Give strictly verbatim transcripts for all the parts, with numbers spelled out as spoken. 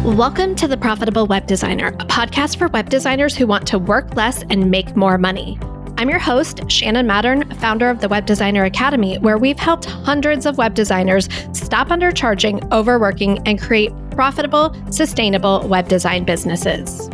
Welcome to The Profitable Web Designer, a podcast for web designers who want to work less and make more money. I'm your host, Shannon Mattern, founder of the Web Designer Academy, where we've helped hundreds of web designers stop undercharging, overworking, and create profitable, sustainable web design businesses.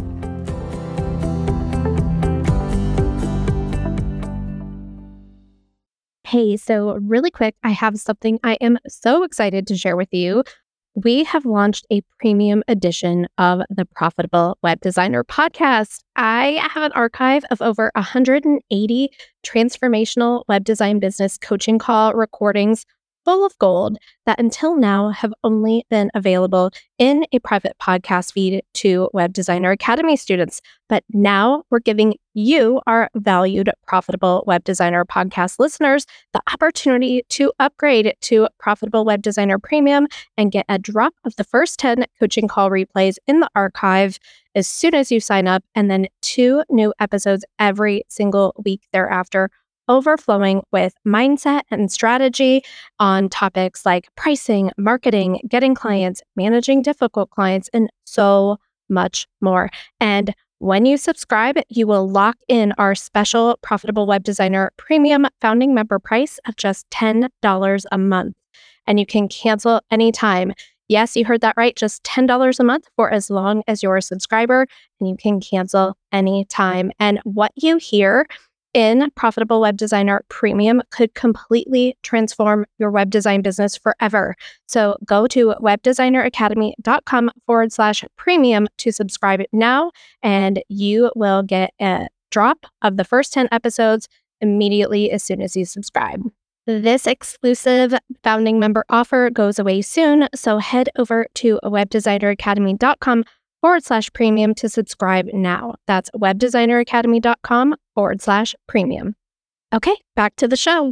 Hey, so really quick, I have something I am so excited to share with you. We have launched a premium edition of the Profitable Web Designer podcast. I have an archive of over one hundred eighty transformational web design business coaching call recordings full of gold that until now have only been available in a private podcast feed to Web Designer Academy students. But now we're giving you, our valued Profitable Web Designer podcast listeners, the opportunity to upgrade to Profitable Web Designer Premium and get a drop of the first ten coaching call replays in the archive as soon as you sign up, and then two new episodes every single week thereafter, overflowing with mindset and strategy on topics like pricing, marketing, getting clients, managing difficult clients, and so much more. And when you subscribe, you will lock in our special Profitable Web Designer Premium founding member price of just ten dollars a month. And you can cancel anytime. Yes, you heard that right. Just ten dollars a month for as long as you're a subscriber, and you can cancel anytime. And what you hear in Profitable Web Designer Premium could completely transform your web design business forever. So go to webdesigneracademy.com forward slash premium to subscribe now, and you will get a drop of the first ten episodes immediately as soon as you subscribe. This exclusive founding member offer goes away soon, so head over to webdesigneracademy.com forward slash premium to subscribe now. That's webdesigneracademy.com forward slash premium. Okay, back to the show.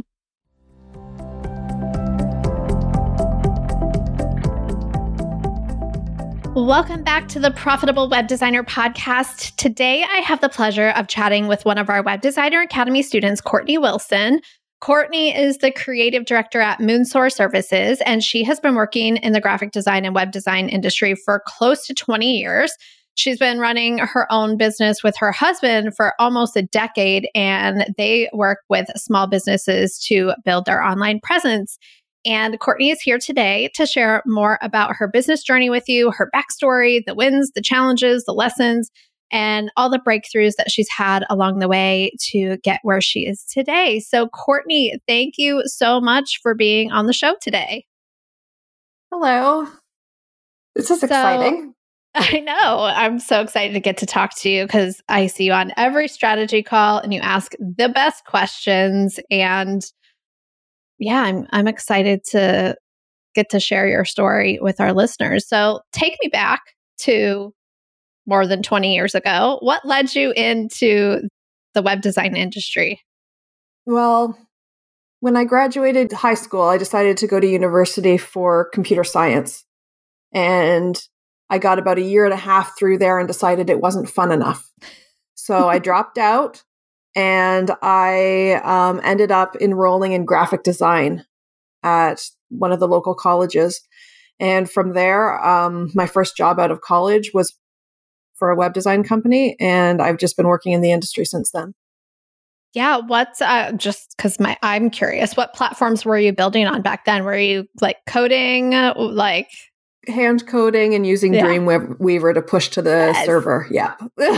Welcome back to the Profitable Web Designer podcast. Today, I have the pleasure of chatting with one of our Web Designer Academy students, Courtney Wilson. Courtney is the creative director at Moonsoar Services, and she has been working in the graphic design and web design industry for close to twenty years. She's been running her own business with her husband for almost a decade, and they work with small businesses to build their online presence. And Courtney is here today to share more about her business journey with you, her backstory, the wins, the challenges, the lessons, and all the breakthroughs that she's had along the way to get where she is today. So Courtney, thank you so much for being on the show today. Hello. This is so, exciting. I know. I'm so excited to get to talk to you because I see you on every strategy call and you ask the best questions. And yeah, I'm I'm excited to get to share your story with our listeners. So take me back to more than twenty years ago. What led you into the web design industry? Well, when I graduated high school, I decided to go to university for computer science. And I got about a year and a half through there and decided it wasn't fun enough. So I dropped out and I um, ended up enrolling in graphic design at one of the local colleges. And from there, um, my first job out of college was for a web design company, and I've just been working in the industry since then. Yeah, what's uh, just because my I'm curious, what platforms were you building on back then? Were you like coding, like hand coding and using yeah. Dreamweaver to push to the yes. server? Yeah,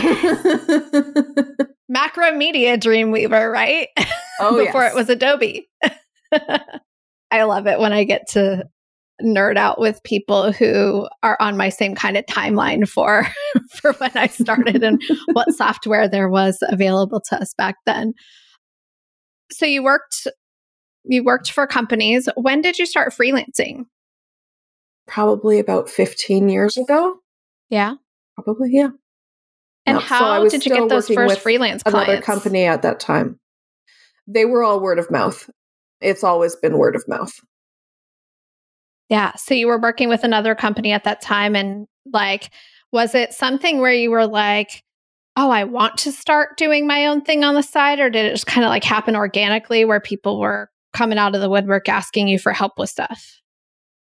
Macromedia Dreamweaver, right? Oh, before yes. it was Adobe. I love it when I get to nerd out with people who are on my same kind of timeline for for when I started and what software there was available to us back then. So you worked you worked for companies. When did you start freelancing? Probably about fifteen years ago. Yeah. Probably, yeah. And no, how so did you get those first freelance clients? Another company at that time. They were all word of mouth. It's always been word of mouth. Yeah. So you were working with another company at that time, and like, was it something where you were like, oh, I want to start doing my own thing on the side? Or did it just kind of like happen organically where people were coming out of the woodwork asking you for help with stuff?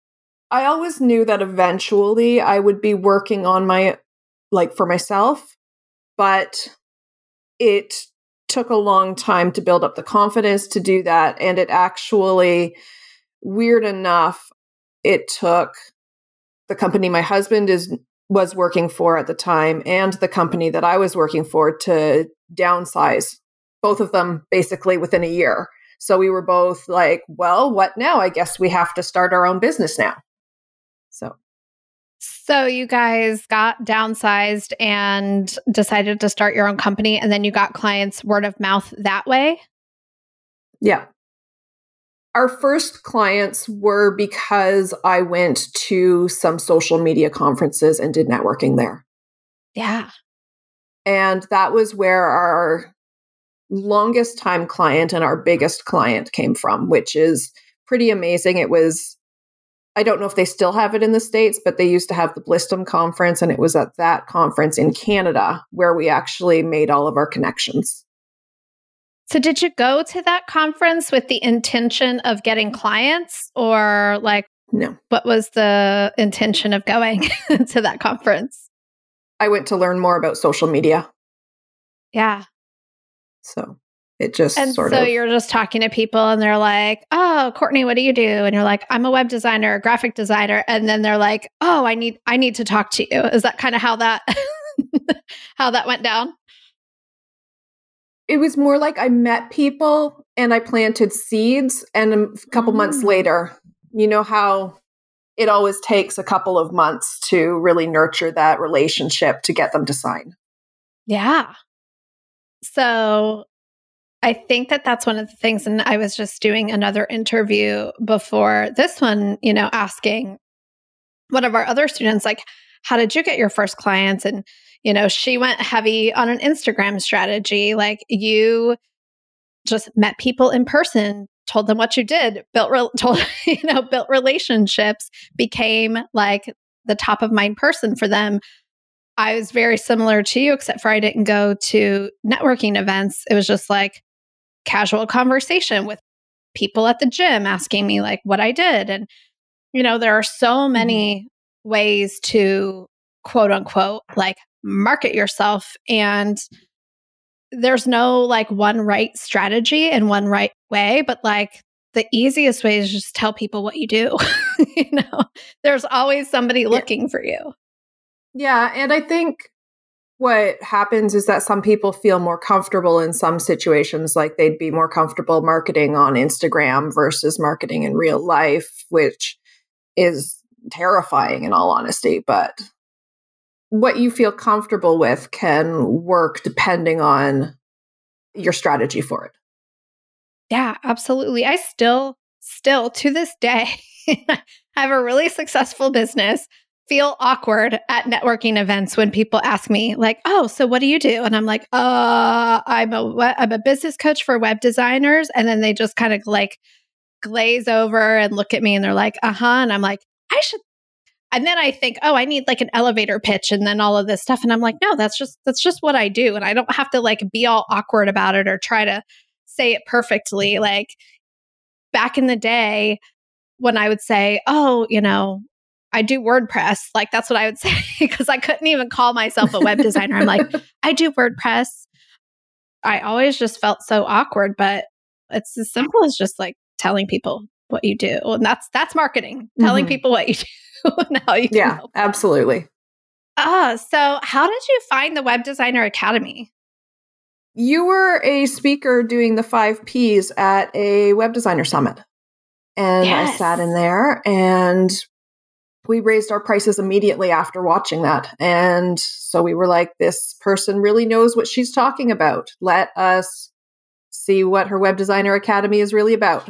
I always knew that eventually I would be working on my, like for myself, but it took a long time to build up the confidence to do that. And it actually, weird enough, it took the company my husband is was working for at the time and the company that I was working for to downsize, both of them basically within a year. So we were both like, well, what now? I guess we have to start our own business now. So So you guys got downsized and decided to start your own company, and then you got clients word of mouth that way? Yeah. Our first clients were because I went to some social media conferences and did networking there. Yeah. And that was where our longest time client and our biggest client came from, which is pretty amazing. It was, I don't know if they still have it in the States, but they used to have the Blistum conference. And it was at that conference in Canada where we actually made all of our connections. So did you go to that conference with the intention of getting clients, or like, no, what was the intention of going to that conference? I went to learn more about social media. Yeah. So it just and sort so of. So you're just talking to people and they're like, oh, Courtney, what do you do? And you're like, I'm a web designer, a graphic designer. And then they're like, oh, I need, I need to talk to you. Is that kind of how that, how that went down? It was more like I met people and I planted seeds, and a couple mm. months later, you know how it always takes a couple of months to really nurture that relationship to get them to sign. Yeah. So I think that that's one of the things. And I was just doing another interview before this one, you know, asking one of our other students, like, how did you get your first clients? And, you know, she went heavy on an Instagram strategy. Like, you just met people in person, told them what you did, built, re- told, you know, built relationships, became like the top of mind person for them. I was very similar to you, except for I didn't go to networking events. It was just like casual conversation with people at the gym asking me like what I did. And, you know, there are so many mm-hmm. ways to quote unquote, like market yourself. And there's no like one right strategy and one right way, but like the easiest way is just tell people what you do. You know, there's always somebody looking yeah. for you. Yeah. And I think what happens is that some people feel more comfortable in some situations, like they'd be more comfortable marketing on Instagram versus marketing in real life, which is terrifying in all honesty. But what you feel comfortable with can work depending on your strategy for it. Yeah, absolutely. I still, still to this day, have a really successful business, feel awkward at networking events when people ask me like, oh, so what do you do? And I'm like, uh, I'm a, I'm a business coach for web designers. And then they just kind of like glaze over and look at me and they're like, uh-huh. And I'm like, I should. And then I think, oh, I need like an elevator pitch and then all of this stuff. And I'm like, no, that's just, that's just what I do. And I don't have to like be all awkward about it or try to say it perfectly. Like back in the day when I would say, oh, you know, I do WordPress. Like that's what I would say because I couldn't even call myself a web designer. I'm like, I do WordPress. I always just felt so awkward, but it's as simple as just like telling people what you do. And that's, that's marketing, telling mm-hmm. people what you do. And how you can yeah, help. Absolutely. Ah, so how did you find the Web Designer Academy? You were a speaker doing the five Ps at a web designer summit. And yes. I sat in there and we raised our prices immediately after watching that. And so we were like, this person really knows what she's talking about. Let us see what her Web Designer Academy is really about.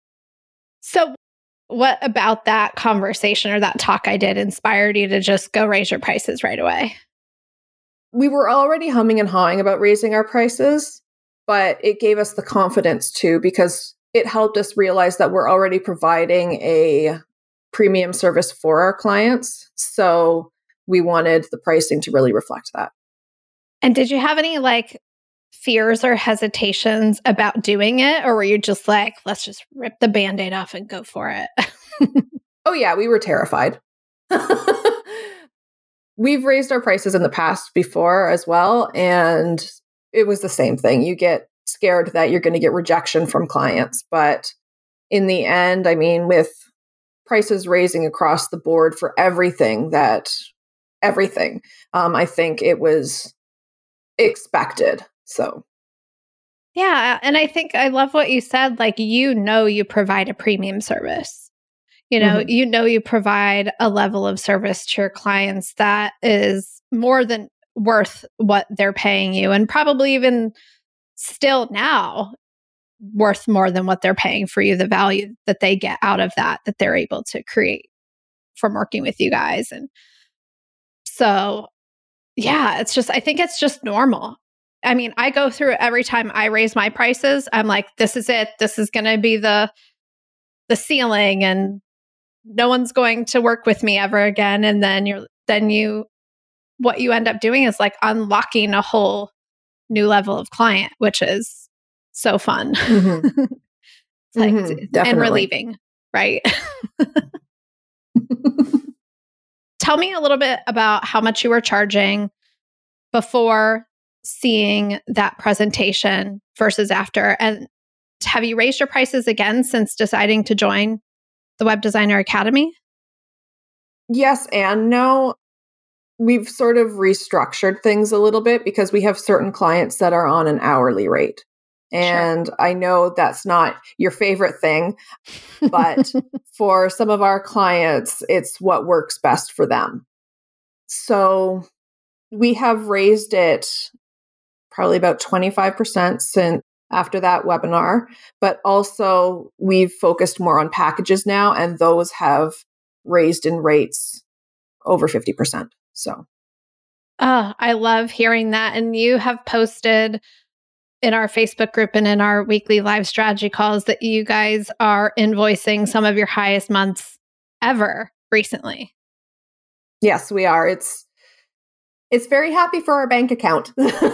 So what about that conversation or that talk I did inspired you to just go raise your prices right away? We were already humming and hawing about raising our prices, but it gave us the confidence too, because it helped us realize that we're already providing a premium service for our clients. So we wanted the pricing to really reflect that. And did you have any like fears or hesitations about doing it? Or were you just like, let's just rip the Band-Aid off and go for it? Oh, yeah, we were terrified. We've raised our prices in the past before as well, and it was the same thing. You get scared that you're going to get rejection from clients. But in the end, I mean, with prices raising across the board for everything that everything, um, I think it was expected. So, Yeah. And I think I love what you said. Like, you know, you provide a premium service. You know, mhm. you know, you provide a level of service to your clients that is more than worth what they're paying you, and probably even still now worth more than what they're paying for you, the value that they get out of that, that they're able to create from working with you guys. And so, yeah, it's just, I think it's just normal. I mean, I go through it every time I raise my prices. I'm like, this is it. This is going to be the the ceiling, and no one's going to work with me ever again. And then you're, then you, what you end up doing is like unlocking a whole new level of client, which is so fun. Mhm. It's like, Mhm. and Definitely. relieving, right? Tell me a little bit about how much you were charging before seeing that presentation versus after. And have you raised your prices again since deciding to join the Web Designer Academy? Yes and no. We've sort of restructured things a little bit because we have certain clients that are on an hourly rate. And sure. I know that's not your favorite thing, but for some of our clients, it's what works best for them. So we have raised it probably about twenty-five percent since after that webinar, but also we've focused more on packages now, and those have raised in rates over fifty percent. So, oh, I love hearing that. And you have posted in our Facebook group and in our weekly live strategy calls that you guys are invoicing some of your highest months ever recently. Yes, we are. It's it's very happy for our bank account.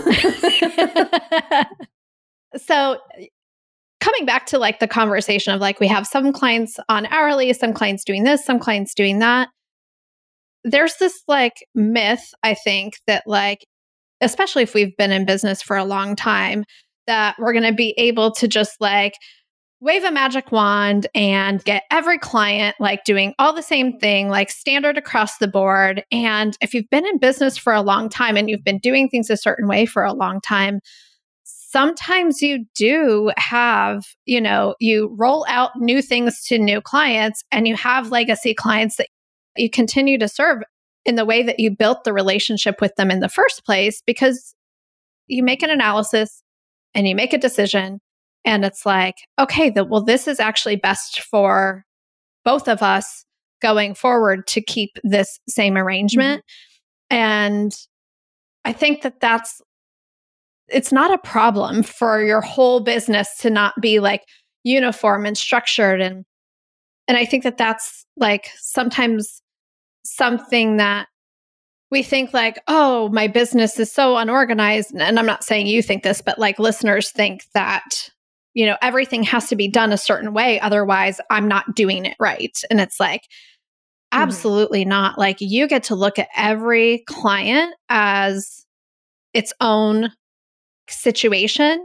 So, coming back to like the conversation of like, we have some clients on hourly, some clients doing this, some clients doing that. There's this like myth, I think, that like, especially if we've been in business for a long time, that we're going to be able to just like wave a magic wand and get every client like doing all the same thing, like standard across the board. And if you've been in business for a long time and you've been doing things a certain way for a long time, sometimes you do have, you know, you roll out new things to new clients and you have legacy clients that you continue to serve in the way that you built the relationship with them in the first place, because you make an analysis and you make a decision and it's like, okay, the, well, this is actually best for both of us going forward to keep this same arrangement. Mm-hmm. And I think that that's, it's not a problem for your whole business to not be like uniform and structured. And, and I think that that's like sometimes something that we think like, oh, my business is so unorganized. And I'm not saying you think this, but like listeners think that, you know, everything has to be done a certain way. Otherwise, I'm not doing it right. And it's like, absolutely mm-hmm. not. Like, you get to look at every client as its own situation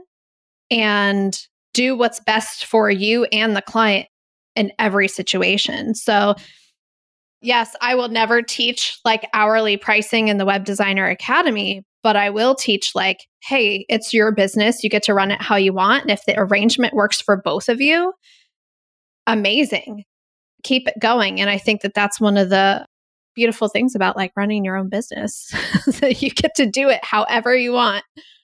and do what's best for you and the client in every situation. So yes, I will never teach like hourly pricing in the Web Designer Academy, but I will teach like, hey, it's your business. You get to run it how you want. And if the arrangement works for both of you, amazing. Keep it going. And I think that that's one of the beautiful things about like running your own business. So you get to do it however you want.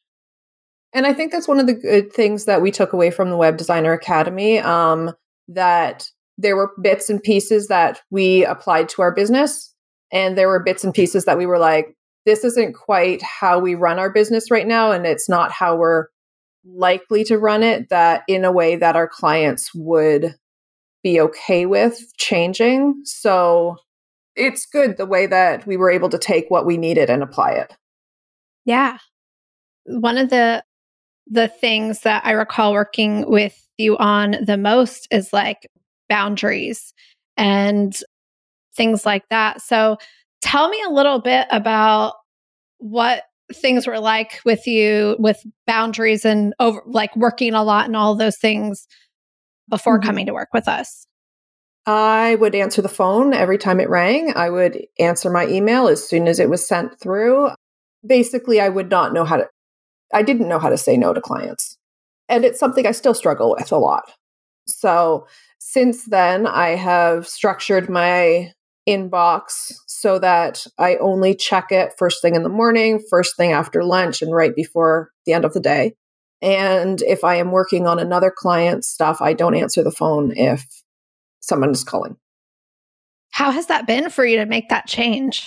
And I think that's one of the good things that we took away from the Web Designer Academy, um, that there were bits and pieces that we applied to our business. And there were bits and pieces that we were like, this isn't quite how we run our business right now. And it's not how we're likely to run it, that in a way that our clients would be okay with changing. So it's good the way that we were able to take what we needed and apply it. Yeah. One of the the things that I recall working with you on the most is like boundaries and things like that. So tell me a little bit about what things were like with you with boundaries and over like working a lot and all those things before Mhm. coming to work with us. I would answer the phone every time it rang. I would answer my email as soon as it was sent through. Basically, I would not know how to, I didn't know how to say no to clients. And it's something I still struggle with a lot. So since then, I have structured my inbox so that I only check it first thing in the morning, first thing after lunch, and right before the end of the day. And if I am working on another client's stuff, I don't answer the phone if someone is calling. How has that been for you to make that change?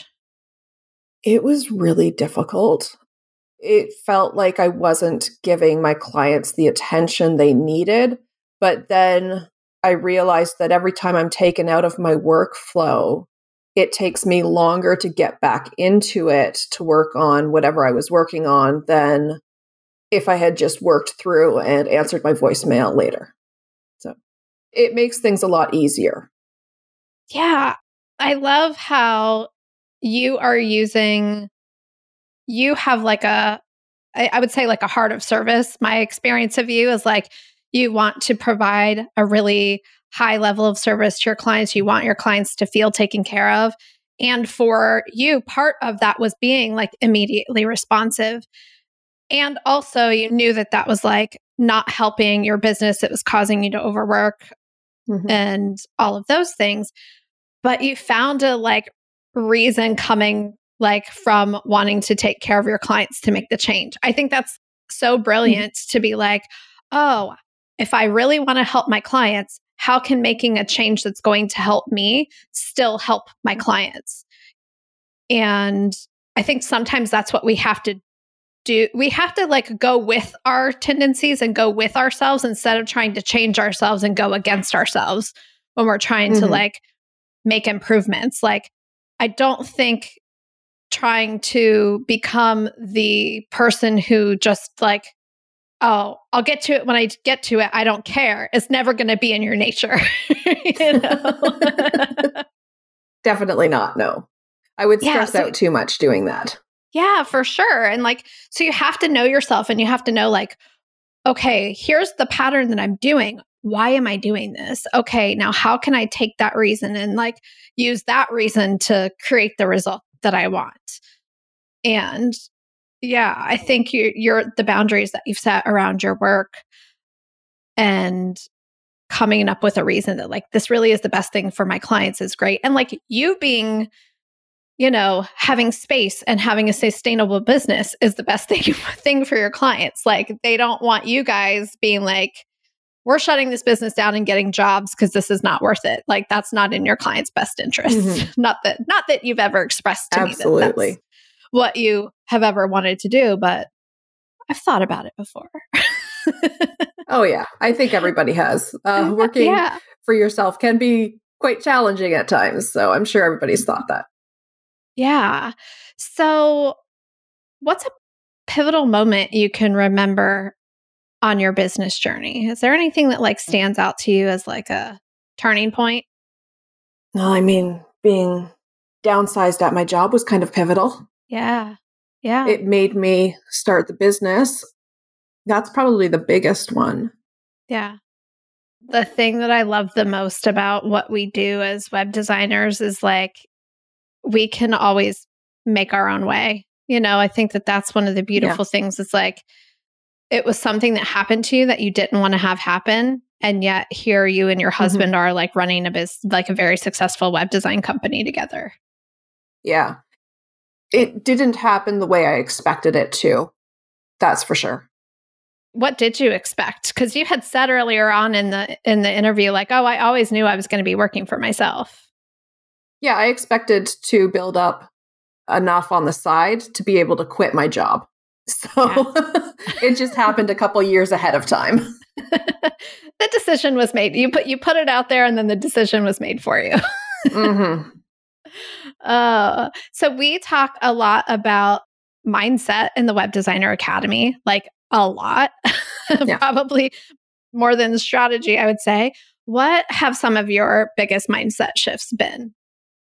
It was really difficult. It felt like I wasn't giving my clients the attention they needed. But then I realized that every time I'm taken out of my workflow, it takes me longer to get back into it to work on whatever I was working on than if I had just worked through and answered my voicemail later. So it makes things a lot easier. Yeah. I love how you are using, you have like a, I, I would say like a heart of service. My experience of you is like, you want to provide a really high level of service to your clients. You want your clients to feel taken care of. And for you, part of that was being like immediately responsive. And also you knew that that was like not helping your business. It was causing you to overwork Mm-hmm. and all of those things. But you found a like reason coming like from wanting to take care of your clients to make the change. I think that's so brilliant mm-hmm. to be like, oh, if I really want to help my clients, how can making a change that's going to help me still help my clients? And I think sometimes that's what we have to do. We have to like go with our tendencies and go with ourselves instead of trying to change ourselves and go against ourselves when we're trying mm-hmm. to like make improvements. Like, I don't think trying to become the person who just like, oh, I'll get to it when I get to it, I don't care, is never going to be in your nature. You know? Definitely not. No. I would stress yeah, so, out too much doing that. Yeah, for sure. And like, so you have to know yourself and you have to know like, okay, here's the pattern that I'm doing. Why am I doing this? Okay, now how can I take that reason and like use that reason to create the result that I want? And yeah, I think you, you're the boundaries that you've set around your work and coming up with a reason that like, this really is the best thing for my clients is great. And like you being, you know, having space and having a sustainable business is the best thing, thing for your clients. Like they don't want you guys being like, we're shutting this business down and getting jobs because this is not worth it. Like that's not in your client's best interest. Mm-hmm. Not that, not that you've ever expressed to Absolutely. me that that's what you have ever wanted to do, but I've thought about it before. Oh yeah. I think everybody has. Uh, working yeah. for yourself can be quite challenging at times. So I'm sure everybody's thought that. Yeah. So what's a pivotal moment you can remember on your business journey? Is there anything that like stands out to you as like a turning point? No, I mean, being downsized at my job was kind of pivotal. Yeah. Yeah. It made me start the business. That's probably the biggest one. Yeah. The thing that I love the most about what we do as web designers is like, we can always make our own way. You know, I think that that's one of the beautiful yeah. things. It's like, it was something that happened to you that you didn't want to have happen. And yet here you and your husband mm-hmm. are like running a business, like a very successful web design company together. Yeah. It didn't happen the way I expected it to. That's for sure. What did you expect? Because you had said earlier on in the in the interview, like, oh, I always knew I was going to be working for myself. Yeah, I expected to build up enough on the side to be able to quit my job. So yeah. It just happened a couple years ahead of time. The decision was made. You put you put it out there and then the decision was made for you. Mm-hmm. Uh, so we talk a lot about mindset in the Web Designer Academy, like a lot, yeah. Probably more than strategy, I would say. What have some of your biggest mindset shifts been?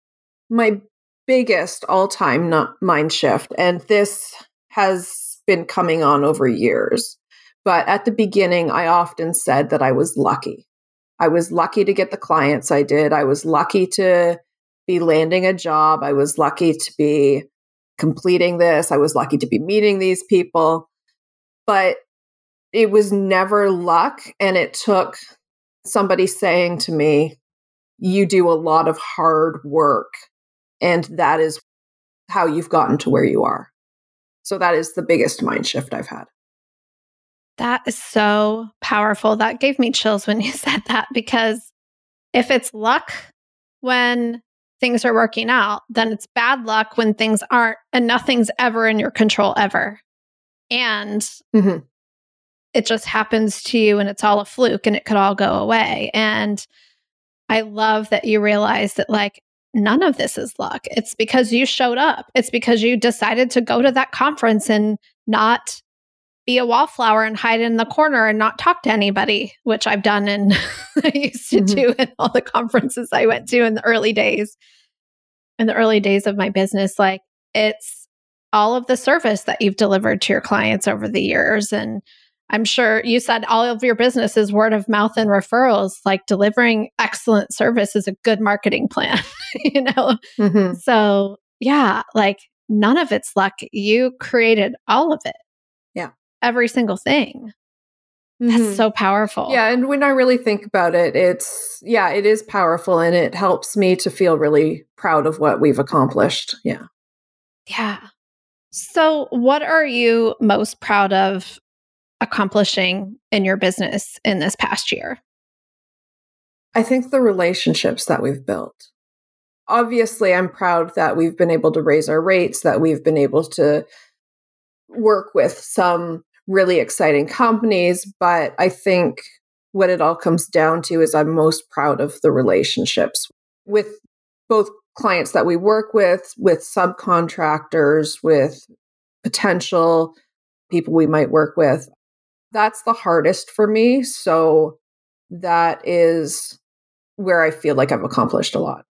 my biggest all-time not mind shift, and this has been coming on over years. But at the beginning, I often said that I was lucky. I was lucky to get the clients I did. I was lucky to be landing a job. I was lucky to be completing this. I was lucky to be meeting these people. But it was never luck. And it took somebody saying to me, you do a lot of hard work. And that is how you've gotten to where you are. So that is the biggest mind shift I've had. That is so powerful. That gave me chills when you said that, because if it's luck when things are working out, then it's bad luck when things aren't, and nothing's ever in your control ever. And mm-hmm. it just happens to you and it's all a fluke and it could all go away. And I love that you realize that, like, none of this is luck. It's because you showed up. It's because you decided to go to that conference and not be a wallflower and hide in the corner and not talk to anybody, which I've done and I used to mm-hmm. do in all the conferences I went to in the early days. In the early days of my business, like, it's all of the service that you've delivered to your clients over the years. And I'm sure you said all of your business is word of mouth and referrals. Like, delivering excellent service is a good marketing plan, you know? Mm-hmm. So yeah, like, none of it's luck. You created all of it. Yeah. Every single thing. Mm-hmm. That's so powerful. Yeah. And when I really think about it, it's, yeah, it is powerful, and it helps me to feel really proud of what we've accomplished. Yeah. Yeah. So what are you most proud of accomplishing in your business in this past year? I think the relationships that we've built. Obviously, I'm proud that we've been able to raise our rates, that we've been able to work with some really exciting companies. But I think what it all comes down to is I'm most proud of the relationships with both clients that we work with, with subcontractors, with potential people we might work with. That's the hardest for me. So that is where I feel like I've accomplished a lot.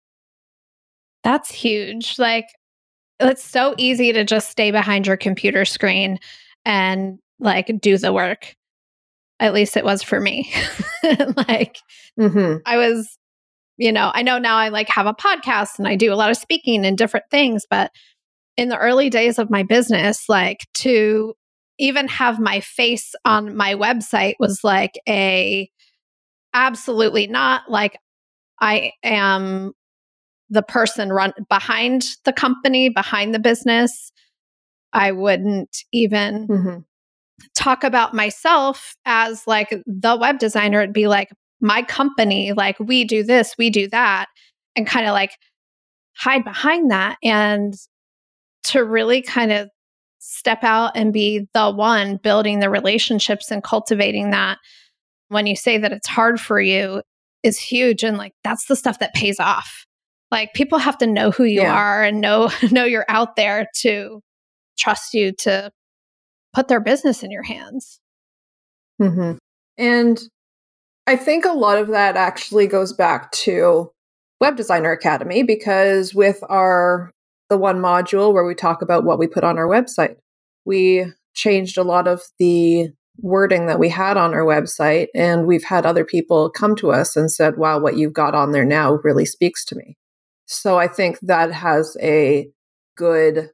That's huge. Like, it's so easy to just stay behind your computer screen and, like, do the work. At least it was for me. Like, mm-hmm. I was, you know, I know now I like have a podcast and I do a lot of speaking and different things, but in the early days of my business, like, to even have my face on my website was like a absolutely not. Like, I am the person run behind the company, behind the business. I wouldn't even mm-hmm. talk about myself as like the web designer. It'd be like my company, like, we do this, we do that, and kind of like hide behind that. And to really kind of step out and be the one building the relationships and cultivating that, when you say that it's hard for you, is huge. And, like, that's the stuff that pays off. Like, people have to know who you yeah. are and know know you're out there to trust you to put their business in your hands. Mm-hmm. And I think a lot of that actually goes back to Web Designer Academy, because with our the one module where we talk about what we put on our website, we changed a lot of the wording that we had on our website, and we've had other people come to us and said, wow, what you've got on there now really speaks to me. So I think that has a good,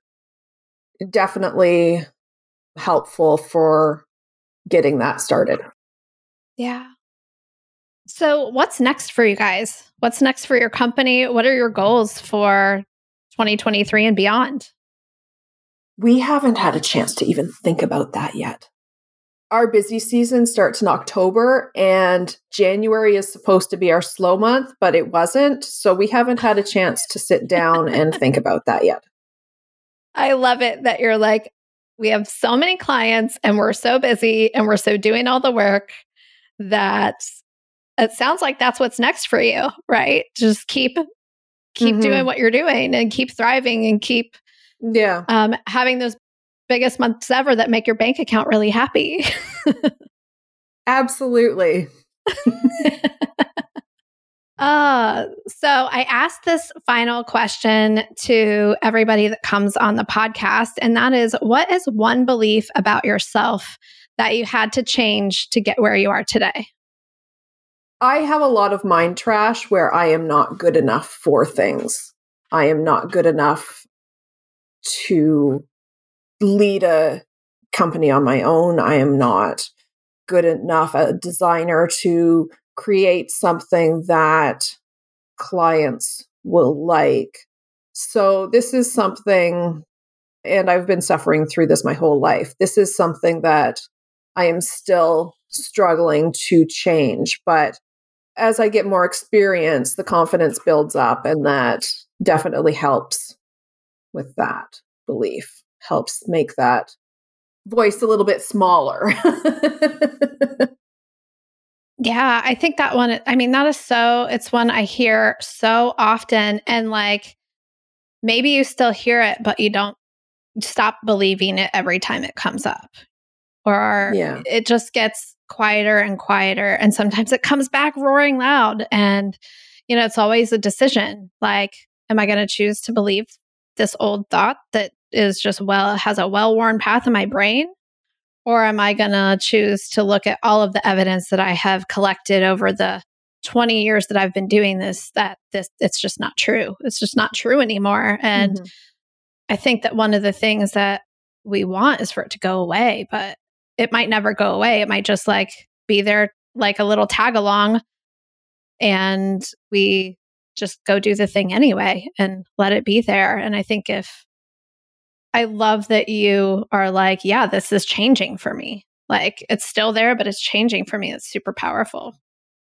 definitely helpful for getting that started. Yeah. So what's next for you guys? What's next for your company? What are your goals for twenty twenty-three and beyond? We haven't had a chance to even think about that yet. Our busy season starts in October, and January is supposed to be our slow month, but it wasn't. So we haven't had a chance to sit down and think about that yet. I love it that you're like, we have so many clients and we're so busy and we're so doing all the work that it sounds like that's what's next for you, right? Just keep keep mm-hmm. doing what you're doing and keep thriving and keep yeah um, having those biggest months ever that make your bank account really happy. Uh, so I asked this final question to everybody that comes on the podcast, and that is, what is one belief about yourself that you had to change to get where you are today? I have a lot of mind trash where I am not good enough for things. I am not good enough to lead a company on my own. I am not good enough a designer to create something that clients will like. So this is something, and I've been suffering through this my whole life. This is something that I am still struggling to change. But as I get more experience, the confidence builds up, and that definitely helps with that belief, helps make that voice a little bit smaller. Yeah, I think that one, I mean, that is so, it's one I hear so often. And like, maybe you still hear it, but you don't stop believing it every time it comes up. Or yeah. It just gets quieter and quieter. And sometimes it comes back roaring loud. And, you know, it's always a decision. Like, am I going to choose to believe this old thought that is just, well, has a well-worn path in my brain? Or am I going to choose to look at all of the evidence that I have collected over the twenty years that I've been doing this, that this, it's just not true. It's just not true anymore. And mm-hmm. I think that one of the things that we want is for it to go away, but it might never go away. It might just like be there like a little tag along, and we just go do the thing anyway and let it be there. And I think if I love that you are like, yeah, this is changing for me. Like, it's still there, but it's changing for me. It's super powerful.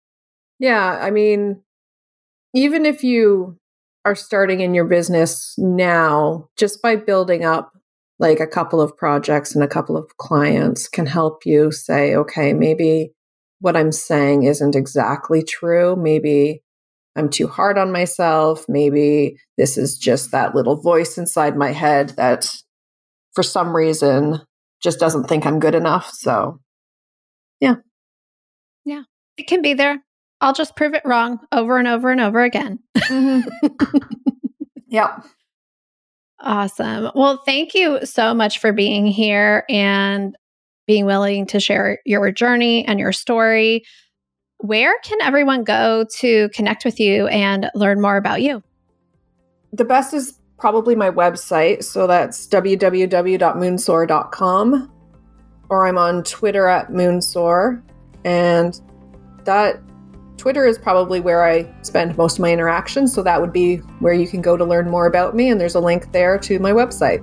Yeah. I mean, even if you are starting in your business now, just by building up like a couple of projects and a couple of clients can help you say, okay, maybe what I'm saying isn't exactly true. Maybe I'm too hard on myself. Maybe this is just that little voice inside my head that for some reason just doesn't think I'm good enough. So, yeah. Yeah, it can be there. I'll just prove it wrong over and over and over again. Mm-hmm. Yep. Awesome. Well, thank you so much for being here and being willing to share your journey and your story. Where can everyone go to connect with you and learn more about you? The best is probably my website. So that's w w w dot moonsoar dot com, or I'm on Twitter at moonsoar. And that Twitter is probably where I spend most of my interactions. So that would be where you can go to learn more about me. And there's a link there to my website.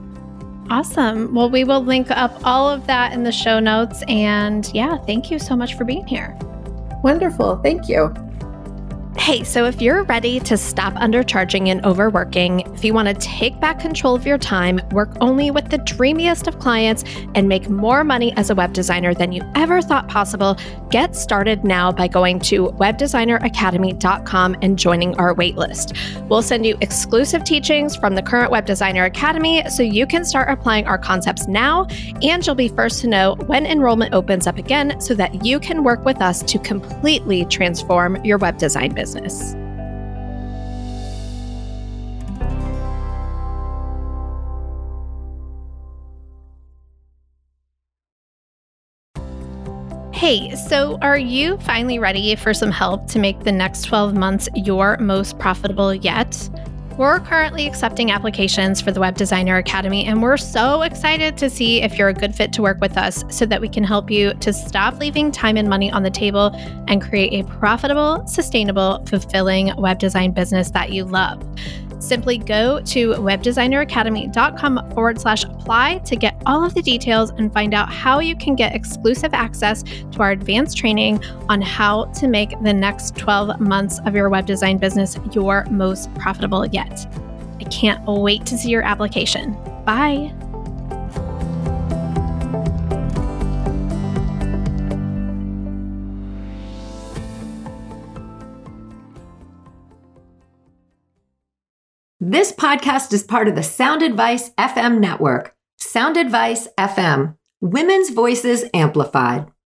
Awesome. Well, we will link up all of that in the show notes. And yeah, thank you so much for being here. Wonderful. Thank you. Hey, so if you're ready to stop undercharging and overworking, if you want to take back control of your time, work only with the dreamiest of clients, and make more money as a web designer than you ever thought possible, get started now by going to web designer academy dot com and joining our waitlist. We'll send you exclusive teachings from the current Web Designer Academy so you can start applying our concepts now, and you'll be first to know when enrollment opens up again so that you can work with us to completely transform your web design business. Business. Hey, so are you finally ready for some help to make the next twelve months your most profitable yet? We're currently accepting applications for the Web Designer Academy, and we're so excited to see if you're a good fit to work with us so that we can help you to stop leaving time and money on the table and create a profitable, sustainable, fulfilling web design business that you love. Simply go to web designer academy dot com forward slash apply to get all of the details and find out how you can get exclusive access to our advanced training on how to make the next twelve months of your web design business your most profitable yet. I can't wait to see your application. Bye. This podcast is part of the Sound Advice F M network. Sound Advice F M, women's voices amplified.